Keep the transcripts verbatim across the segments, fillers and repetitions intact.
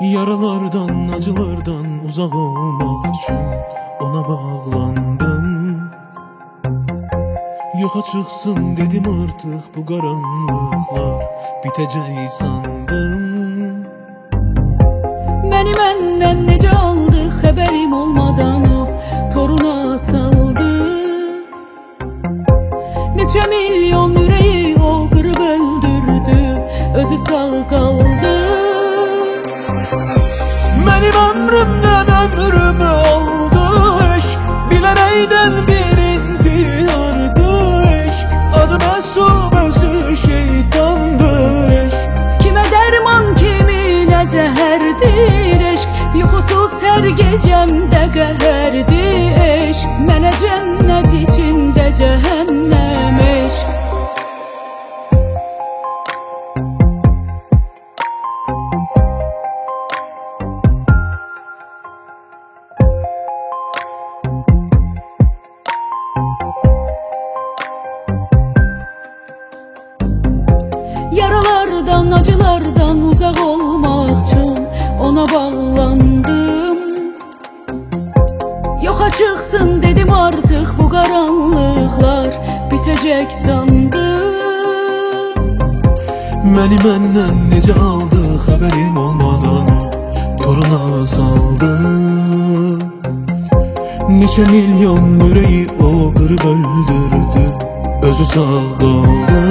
Yaralardan, acılardan uzak olmak için ona bağlandım. Yoxa çıksın dedim artık bu karanlıklar bitecek sandım. Məni məndən necə aldı, xəbərim olmadan o toruna saldı. Neçə milyon ürəyi o qırıb öldürdü, özü sağ qaldı. Mənim ömrümdən ömrümü aldı eşq, bilərəkdən bir intihardı eşq. Adı məsum, özü şeytandır eşq. Kimə dərman, kiminə zəhərdir eşq. Yuxusuz hər gecəmdə qəhərdir eşq. Mənə cənnət içində cəhənnəm eşq. Yaralardan, acılardan uzaq olmaq üçün ona bağlandım. Yoxa çıxsın dedim artıq bu qaranlıqlar bitəcək sandım. Məni məndən necə aldı, xəbərim olmadan toruna saldı. Neçə milyon ürəyi o qırıb öldürdü, özü sağ qaldı.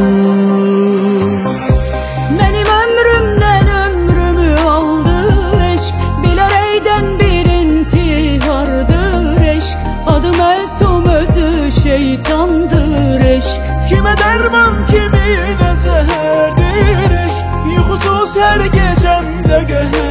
Mənim ömrümdən ömrümü aldı eşq, bilərəkdən bir intihardır eşq. Adı məsum, özü şeytandır eşq. Kimə dərman, kiminə zəhərdir eşq. Yuxusuz hər gecəmdə qəhər